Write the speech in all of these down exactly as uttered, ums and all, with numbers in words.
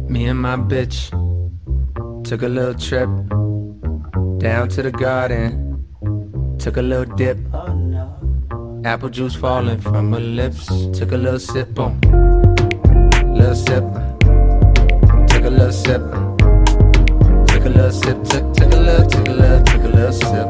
Me and my bitch took a little trip down to the garden, took a little dip. Apple juice falling from her lips. Took a little sip on, little sip. Took a little sip. Took a little sip. Took, took a little, took a little, took a little sip.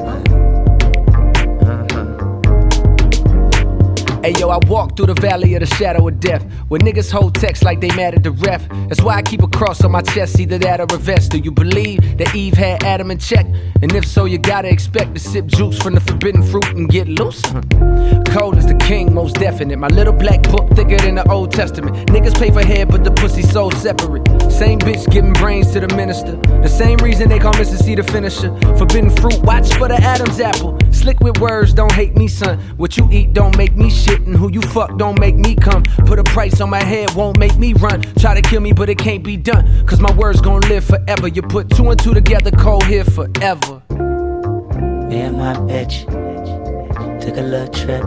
Hey yo, I walk through the valley of the shadow of death, where niggas hold text like they mad at the ref. That's why I keep a cross on my chest, either that or a vest. Do you believe that Eve had Adam in check? And if so, you gotta expect to sip juice from the forbidden fruit and get loose. Cole is the king, most definite. My little black book thicker than the Old Testament. Niggas pay for head, but the pussy so separate. Same bitch giving brains to the minister. The same reason they call Mister C the finisher. Forbidden fruit, watch for the Adam's apple. Slick with words, don't hate me, son. What you eat don't make me shit, and who you fuck don't make me come. Put a price on my head, won't make me run. Try to kill me, but it can't be done, cause my words gon' live forever. You put two and two together, cold here forever. Me and my bitch took a little trip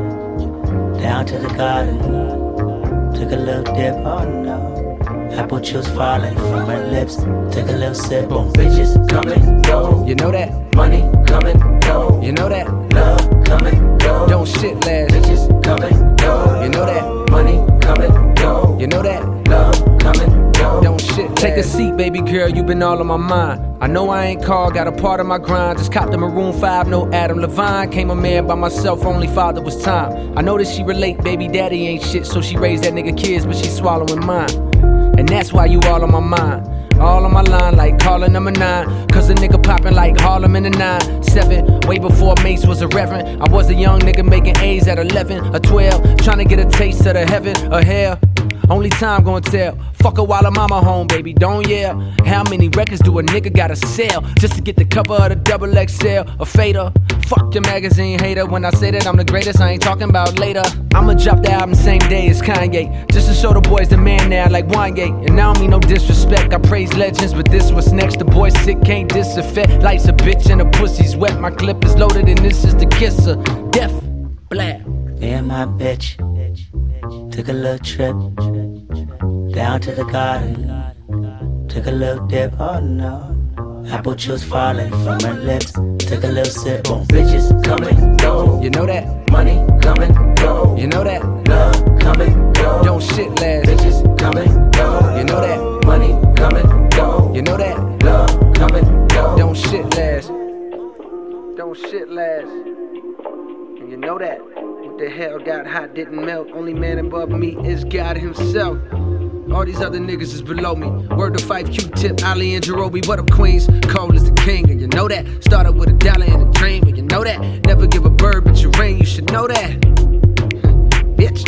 down to the garden, took a little dip. Oh no. Apple juice falling from her lips. Took a little sip. Boom. Bitches come and go. You know that? Money come and go. You know that? Love come and go. Don't shit last. Bitches come and go. You know that? Money come and go. You know that? Love come and go. Don't shit last. Take a seat, baby girl, you been all on my mind. I know I ain't called, got a part of my grind. Just copped the Maroon five, no Adam Levine. Came a man by myself, only father was time. I know that she relate, baby daddy ain't shit, so she raised that nigga kids, but she swallowing mine. And that's why you all on my mind. All on my line like calling number nine. Cause a nigga popping like Harlem in the nine seven. Way before Mace was a reverend. I was a young nigga making A's at eleven or twelve. Trying to get a taste of the heaven or hell. Only time gonna tell. Fuck her while her mama home, baby, don't yell. How many records do a nigga gotta sell just to get the cover of the double X L or fader? Fuck your magazine hater. When I say that I'm the greatest, I ain't talking about later. I'ma drop the album same day as Kanye, just to show the boys the man now like Wanye. And I don't mean no disrespect, I praise legends, but this what's next. The boy sick, can't disaffect. Life's a bitch and the pussy's wet. My clip is loaded and this is the kisser. Death, blab. Me and my bitch took a little trip down to the garden, took a little dip. Oh no. Apple juice falling from her lips. Took a little sip. Boom. Bitches come and go. You know that? Money come and go. You know that? Love come and go. Don't shit last. Bitches come and go. You know that? Money come and go. You know that? Love come and go. Don't shit last. Don't shit last. And you know that? What the hell got hot didn't melt. Only man above me is God himself. All these other niggas is below me. Word to Fife, Q-Tip, Ali and Jerobi. What up, Queens? Cole is the king, and you know that. Started with a dollar and a dream, and you know that. Never give a bird but your ring, you should know that. Bitch.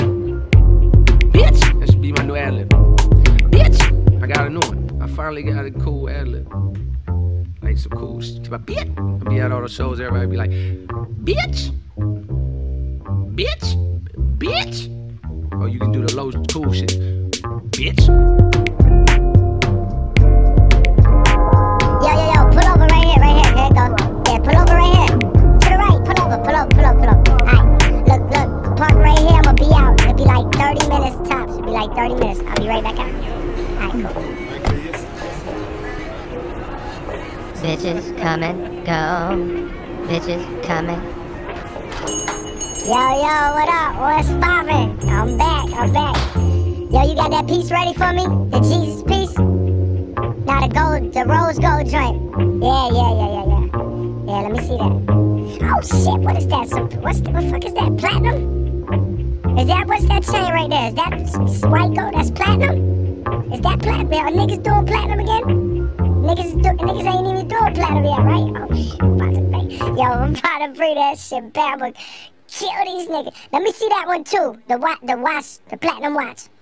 Bitch. That should be my new ad-lib. Bitch. I got a new one. I finally got a cool ad-lib. Like some cool shit. Bitch. I'll be at all the shows, everybody be like, bitch. Bitch. Bitch. Or you can do the low cool shit. Bitch. Yo, yo, yo, pull over right here, right here. Here it go. Yeah, pull over right here. To the right, pull over, pull over, pull over, pull over. Alright, look, look, park right here, I'ma be out. It'll be like thirty minutes tops. It'll be like thirty minutes. I'll be right back out. Alright, cool. Bitches come and go. Bitches coming. Yo, yo, what up? What's poppin'? I'm back, I'm back. Yo, you got that piece ready for me? The Jesus piece? Nah, the gold, the rose gold joint. Yeah, yeah, yeah, yeah, yeah. Yeah, let me see that. Oh shit, what is that? Some, what's the, what the fuck is that? Platinum? Is that, what's that chain right there? Is that white gold? That's platinum? Is that platinum? Are niggas doing platinum again? Niggas, do, niggas ain't even doing platinum yet, right? Oh shit, I'm about to make, yo, I'm about to bring that shit back, but kill these niggas. Let me see that one too. The watch, the watch, the platinum watch.